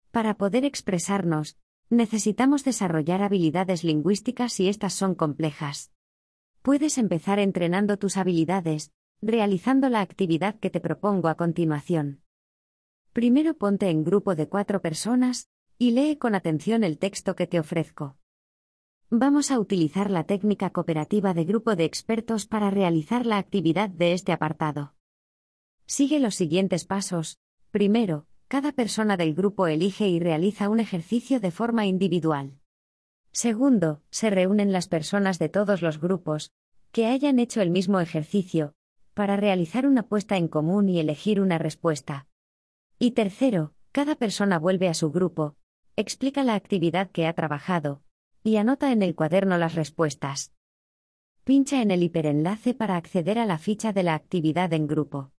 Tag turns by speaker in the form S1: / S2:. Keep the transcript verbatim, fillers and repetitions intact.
S1: Para poder expresarnos, necesitamos desarrollar habilidades lingüísticas y estas son complejas. Puedes empezar entrenando tus habilidades, realizando la actividad que te propongo a continuación. Primero ponte en grupo de cuatro personas, y lee con atención el texto que te ofrezco. Vamos a utilizar la técnica cooperativa de grupo de expertos para realizar la actividad de este apartado. Sigue los siguientes pasos. Primero, cada persona del grupo elige y realiza un ejercicio de forma individual. Segundo, se reúnen las personas de todos los grupos, que hayan hecho el mismo ejercicio, para realizar una puesta en común y elegir una respuesta. Y tercero, cada persona vuelve a su grupo, explica la actividad que ha trabajado, y anota en el cuaderno las respuestas. Pincha en el hiperenlace para acceder a la ficha de la actividad en grupo.